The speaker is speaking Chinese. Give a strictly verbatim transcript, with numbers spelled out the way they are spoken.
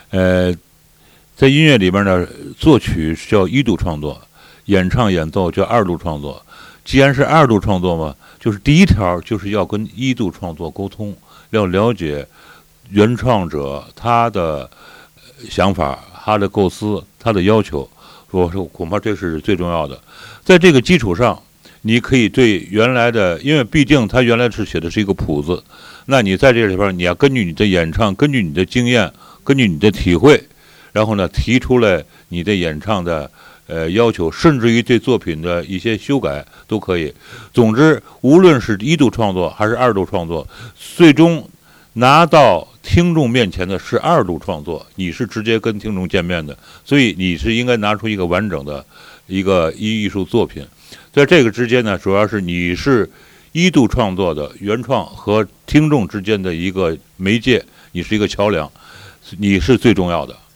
呃，在音乐里边呢，作曲是叫一度创作，演唱演奏叫二度创作。既然是二度创作嘛，就是第一条就是要跟一度创作沟通，要了解原创者他的想法、他的构思、他的要求。我说恐怕这是最重要的。在这个基础上，你可以对原来的，因为毕竟他原来是写的是一个谱子，那你在这里边你要根据你的演唱，根据你的经验，根据你的体会，然后呢提出来你的演唱的呃要求，甚至于对作品的一些修改都可以。总之，无论是一度创作还是二度创作，最终拿到听众面前的是二度创作，你是直接跟听众见面的，所以你是应该拿出一个完整的一个艺术作品。在这个之间呢，主要是你是一度创作的原创和听众之间的一个媒介，你是一个桥梁，你是最重要的。